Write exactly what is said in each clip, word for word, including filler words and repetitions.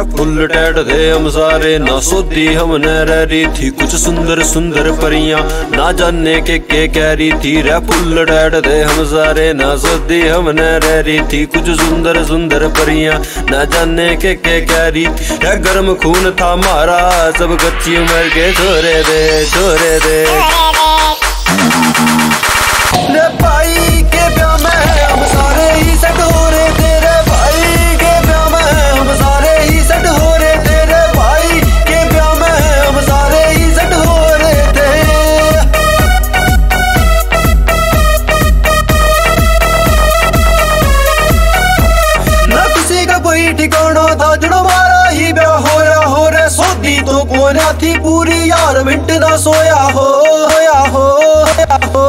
Full TET थे हम सारे, ना सोती हमने रह रही थी कुछ सुंदर सुंदर परियां, ना जाने के के कह रही थी रे फुल टैट थे हम सारे, ना सोती हमने रह रही थी कुछ सुंदर सुंदर परियां, ना जाने के के कह रही थी रे गर्म खून था हमारा, सब कच्ची उम्र के छोरे दे छोरे दे रे भाई के ब्याह में हम सारे ही सेट हो रहे थे, रे भाई के ब्याह में हम सारे ही सेट हो रहे थे, रे भाई के ब्याह में हम सारे ही सेट हो रहे थे। ना किसी का कोई ठिकाना था जड़ हमारा ही ब्याह होया हो रे, सोती तो कोना थी पूरी यार मिनट ना सोया हो होया हो होया हो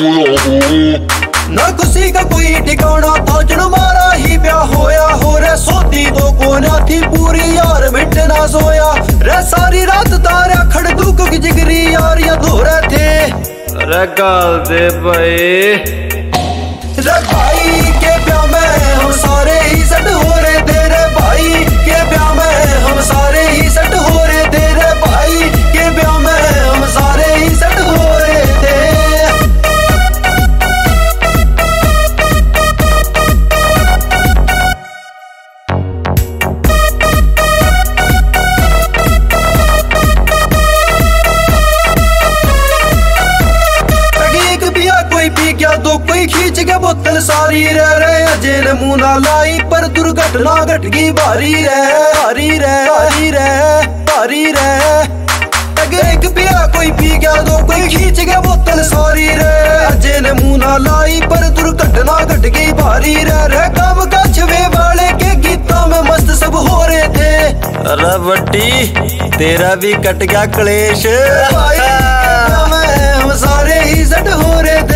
ना किसी का कोई ठिकाना था जड़ हमारा ही ब्याह होया हो रे, सोती तो कोना थी पूरी यार मिनट ना सोया रे, सारी रात तारा खड़दूक की जिगरी यार या धो रहे थे रे गाल दे भाई रे भाई के ब्याह में हम सारे ही सेट हो रहे थे, रे भाई के ब्याह में हम सारे ही सेट हो रहे थे, रे भाई के ब्याह में हम सारे ही सेट हो रहे थे। कोई पी गया तो कोई खींच के बोतल सारी रह रहे, अजय ने मुंह ना लाई पर दुर्घटना घट गई भारी रह भारी रह भारी रह भारी रह एक पिया कोई पी गया तो कोई खींच के बोतल सारी रह, अजय ने मुंह ना लाई पर दुर्घटना घट गई भारी रह रह काम का छवे वाले के गीतों में मस्त सब हो रहे थे। अरे बट्टी तेरा भी कट गया क्लेश, हम सारे ही सेट हो रहे